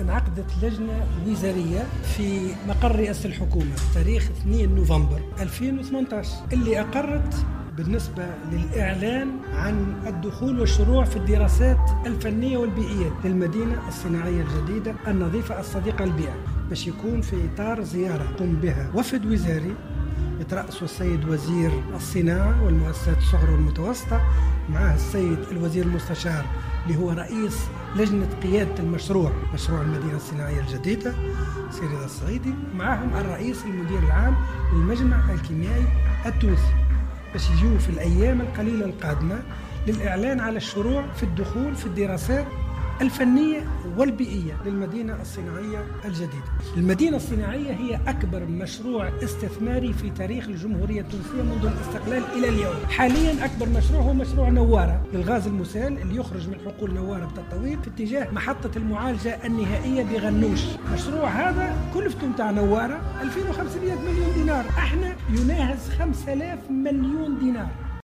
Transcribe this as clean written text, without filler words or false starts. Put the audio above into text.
انعقدت لجنة وزارية في مقر رئاسة الحكومة تاريخ 2 نوفمبر 2018 اللي أقرت بالنسبة للإعلان عن الدخول والشروع في الدراسات الفنية والبيئية للمدينة الصناعية الجديدة النظيفة الصديقة للبيئة، باش يكون في إطار زيارة قم بها وفد وزاري يترأسه السيد وزير الصناعة والمؤسسات الصغرى والمتوسطة، معه السيد الوزير المستشار اللي هو رئيس لجنة قيادة المشروع، مشروع المدينة الصناعية الجديدة سيد رضا الصعيدي، معهم الرئيس المدير العام للمجمع الكيميائي التونسي، باش يجوا في الأيام القليلة القادمة للإعلان على الشروع في الدخول في الدراسات الفنية والبيئية للمدينة الصناعية الجديدة. المدينة الصناعية هي أكبر مشروع استثماري في تاريخ الجمهورية التونسية منذ الاستقلال إلى اليوم. حاليا أكبر مشروع هو مشروع نوارة للغاز المسال اللي يخرج من حقول نوارة بالتطوير في اتجاه محطة المعالجة النهائية بغنوش. مشروع هذا كلفته متاع نوارة 2500 مليون دينار، احنا يناهز 5000 مليون دينار.